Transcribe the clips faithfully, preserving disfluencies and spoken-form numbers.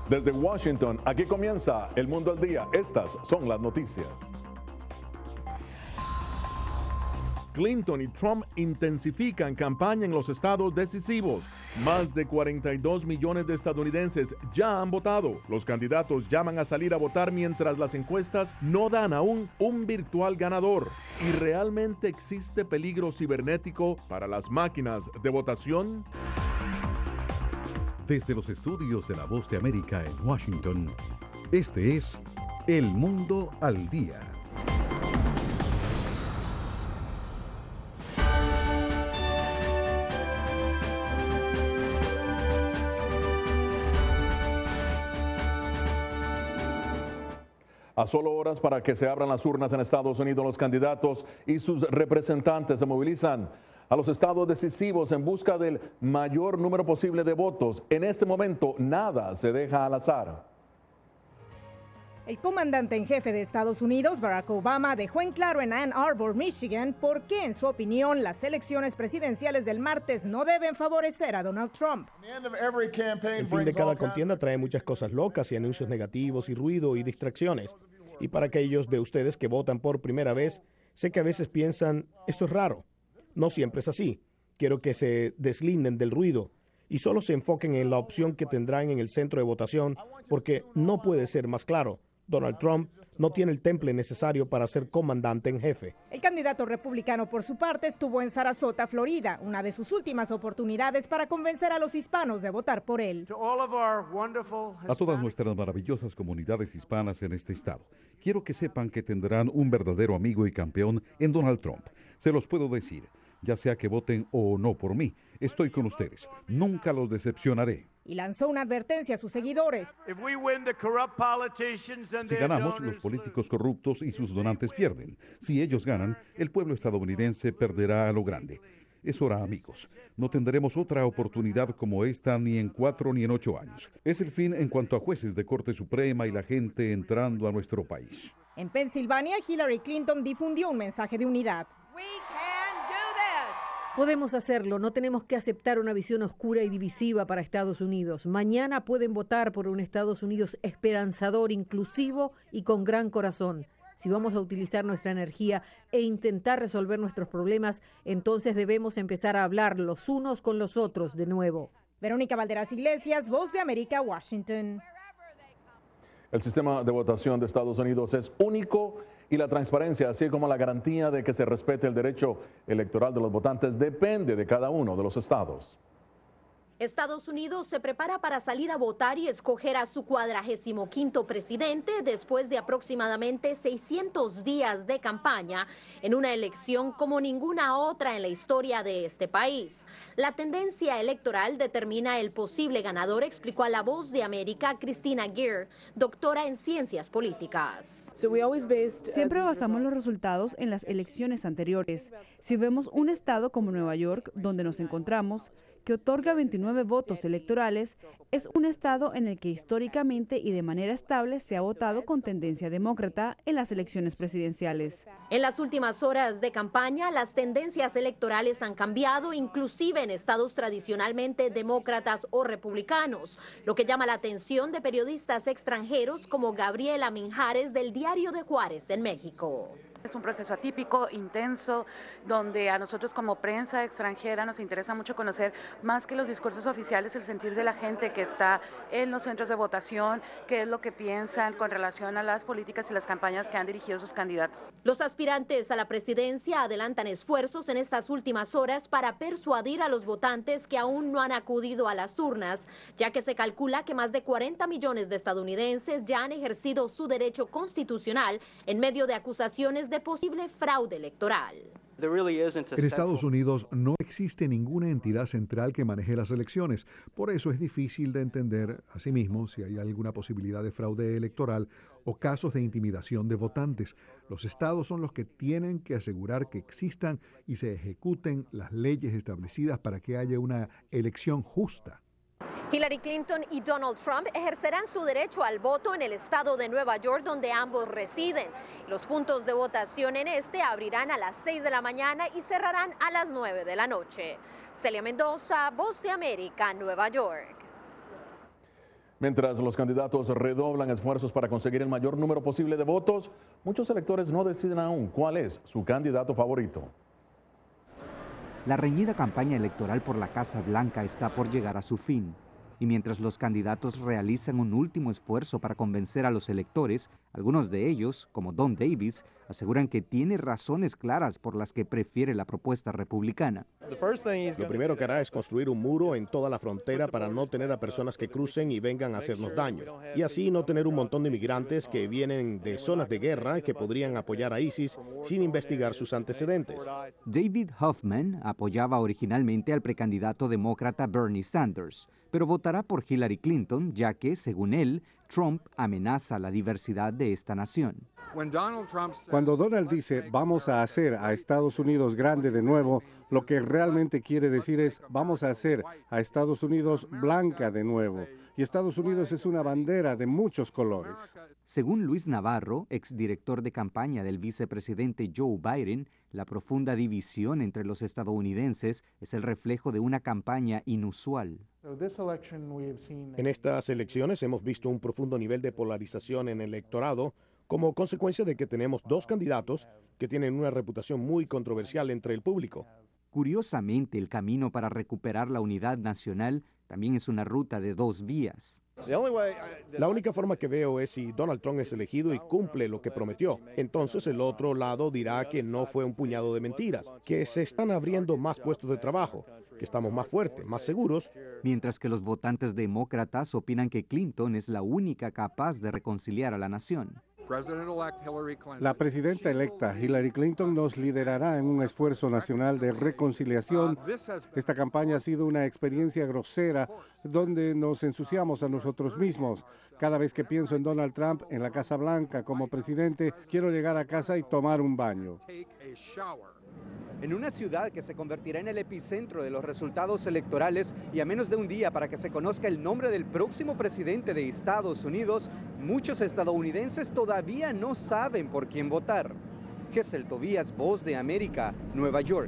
Desde Washington, aquí comienza El Mundo al Día. Estas son las noticias. Clinton y Trump intensifican campaña en los estados decisivos. Más de cuarenta y dos millones de estadounidenses ya han votado. Los candidatos llaman a salir a votar mientras las encuestas no dan aún un virtual ganador. ¿Y realmente existe peligro cibernético para las máquinas de votación? Desde los estudios de La Voz de América en Washington, este es El Mundo al Día. A solo horas para que se abran las urnas en Estados Unidos, los candidatos y sus representantes se movilizan a los estados decisivos en busca del mayor número posible de votos. En este momento, nada se deja al azar. El comandante en jefe de Estados Unidos, Barack Obama, dejó en claro en Ann Arbor, Michigan, por qué, en su opinión, las elecciones presidenciales del martes no deben favorecer a Donald Trump. El fin de cada contienda trae muchas cosas locas y anuncios negativos y ruido y distracciones. Y para aquellos de ustedes que votan por primera vez, sé que a veces piensan, esto es raro. No siempre es así. Quiero que se deslinden del ruido y solo se enfoquen en la opción que tendrán en el centro de votación, porque no puede ser más claro. Donald Trump no tiene el temple necesario para ser comandante en jefe. El candidato republicano, por su parte, estuvo en Sarasota, Florida, una de sus últimas oportunidades para convencer a los hispanos de votar por él. A todas nuestras maravillosas comunidades hispanas en este estado, quiero que sepan que tendrán un verdadero amigo y campeón en Donald Trump. Se los puedo decir, ya sea que voten o no por mí, estoy con ustedes. Nunca los decepcionaré. Y lanzó una advertencia a sus seguidores. Si ganamos, los políticos corruptos y sus donantes pierden. Si ellos ganan, el pueblo estadounidense perderá a lo grande. Es hora, amigos. No tendremos otra oportunidad como esta ni en cuatro ni en ocho años. Es el fin en cuanto a jueces de Corte Suprema y la gente entrando a nuestro país. En Pensilvania, Hillary Clinton difundió un mensaje de unidad. Podemos hacerlo, no tenemos que aceptar una visión oscura y divisiva para Estados Unidos. Mañana pueden votar por un Estados Unidos esperanzador, inclusivo y con gran corazón. Si vamos a utilizar nuestra energía e intentar resolver nuestros problemas, entonces debemos empezar a hablar los unos con los otros de nuevo. Verónica Valderas Iglesias, Voz de América, Washington. El sistema de votación de Estados Unidos es único y la transparencia, así como la garantía de que se respete el derecho electoral de los votantes, depende de cada uno de los estados. Estados Unidos se prepara para salir a votar y escoger a su cuadragésimo quinto presidente después de aproximadamente seiscientos días de campaña en una elección como ninguna otra en la historia de este país. La tendencia electoral determina el posible ganador, explicó a La Voz de América Christina Geer, doctora en ciencias políticas. Siempre basamos los resultados en las elecciones anteriores. Si vemos un estado como Nueva York, donde nos encontramos, que otorga veintinueve votos electorales, es un estado en el que históricamente y de manera estable se ha votado con tendencia demócrata en las elecciones presidenciales. En las últimas horas de campaña, las tendencias electorales han cambiado, inclusive en estados tradicionalmente demócratas o republicanos, lo que llama la atención de periodistas extranjeros como Gabriela Minjares del Diario de Juárez en México. Es un proceso atípico, intenso, donde a nosotros como prensa extranjera nos interesa mucho conocer más que los discursos oficiales, el sentir de la gente que está en los centros de votación, qué es lo que piensan con relación a las políticas y las campañas que han dirigido sus candidatos. Los aspirantes a la presidencia adelantan esfuerzos en estas últimas horas para persuadir a los votantes que aún no han acudido a las urnas, ya que se calcula que más de cuarenta millones de estadounidenses ya han ejercido su derecho constitucional en medio de acusaciones de de posible fraude electoral. En Estados Unidos no existe ninguna entidad central que maneje las elecciones. Por eso es difícil de entender, asimismo, si hay alguna posibilidad de fraude electoral o casos de intimidación de votantes. Los estados son los que tienen que asegurar que existan y se ejecuten las leyes establecidas para que haya una elección justa. Hillary Clinton y Donald Trump ejercerán su derecho al voto en el estado de Nueva York, donde ambos residen. Los puntos de votación en este abrirán a las seis de la mañana y cerrarán a las nueve de la noche. Celia Mendoza, Voz de América, Nueva York. Mientras los candidatos redoblan esfuerzos para conseguir el mayor número posible de votos, muchos electores no deciden aún cuál es su candidato favorito. La reñida campaña electoral por la Casa Blanca está por llegar a su fin. Y mientras los candidatos realizan un último esfuerzo para convencer a los electores, algunos de ellos, como Don Davis, aseguran que tiene razones claras por las que prefiere la propuesta republicana. Lo primero que hará es construir un muro en toda la frontera para no tener a personas que crucen y vengan a hacernos daño. Y así no tener un montón de inmigrantes que vienen de zonas de guerra que podrían apoyar a ISIS sin investigar sus antecedentes. David Hoffman apoyaba originalmente al precandidato demócrata Bernie Sanders, pero votará por Hillary Clinton, ya que, según él, Trump amenaza la diversidad de esta nación. Cuando Donald dice vamos a hacer a Estados Unidos grande de nuevo, lo que realmente quiere decir es vamos a hacer a Estados Unidos blanca de nuevo. Y Estados Unidos es una bandera de muchos colores. Según Luis Navarro, exdirector de campaña del vicepresidente Joe Biden, la profunda división entre los estadounidenses es el reflejo de una campaña inusual. En estas elecciones hemos visto un profundo nivel de polarización en el electorado como consecuencia de que tenemos dos candidatos que tienen una reputación muy controversial entre el público. Curiosamente, el camino para recuperar la unidad nacional también es una ruta de dos vías. La única forma que veo es si Donald Trump es elegido y cumple lo que prometió. Entonces el otro lado dirá que no fue un puñado de mentiras, que se están abriendo más puestos de trabajo, que estamos más fuertes, más seguros. Mientras que los votantes demócratas opinan que Clinton es la única capaz de reconciliar a la nación. La presidenta electa Hillary Clinton nos liderará en un esfuerzo nacional de reconciliación. Esta campaña ha sido una experiencia grosera donde nos ensuciamos a nosotros mismos. Cada vez que pienso en Donald Trump en la Casa Blanca como presidente, quiero llegar a casa y tomar un baño. En una ciudad que se convertirá en el epicentro de los resultados electorales y a menos de un día para que se conozca el nombre del próximo presidente de Estados Unidos, muchos estadounidenses todavía no saben por quién votar. Gesell Tobías, Voz de América, Nueva York.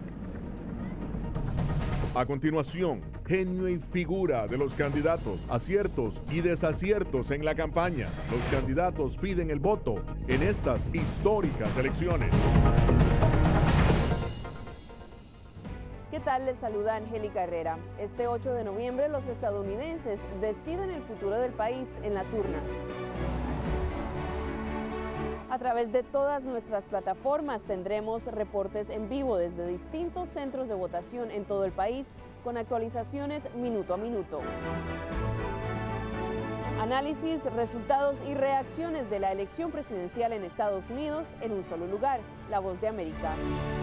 A continuación, genio y figura de los candidatos, aciertos y desaciertos en la campaña. Los candidatos piden el voto en estas históricas elecciones. ¿Qué tal? Les saluda Angélica Herrera. Este ocho de noviembre los estadounidenses deciden el futuro del país en las urnas. A través de todas nuestras plataformas tendremos reportes en vivo desde distintos centros de votación en todo el país con actualizaciones minuto a minuto. Análisis, resultados y reacciones de la elección presidencial en Estados Unidos en un solo lugar, La Voz de América.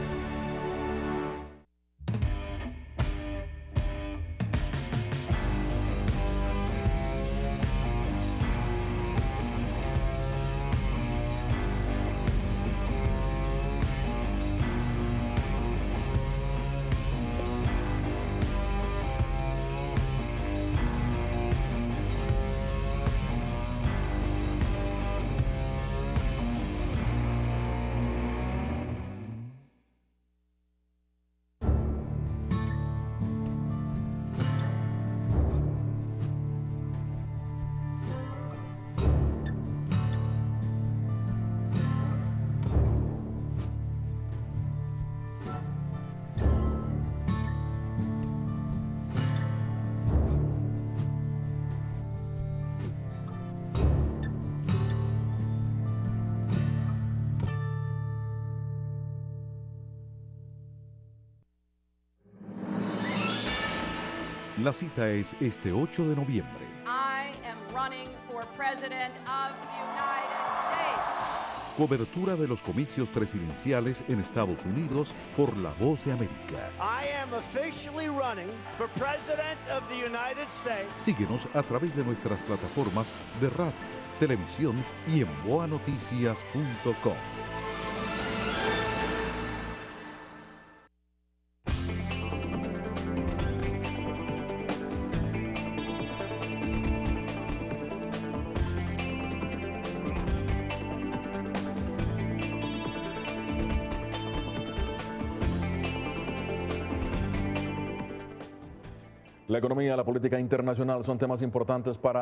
La cita es este ocho de noviembre. I am running for president of the United States. Cobertura de los comicios presidenciales en Estados Unidos por La Voz de América. I am officially running for president of the United States. Síguenos a través de nuestras plataformas de radio, televisión y en boa noticias punto com. La economía y la política internacional son temas importantes para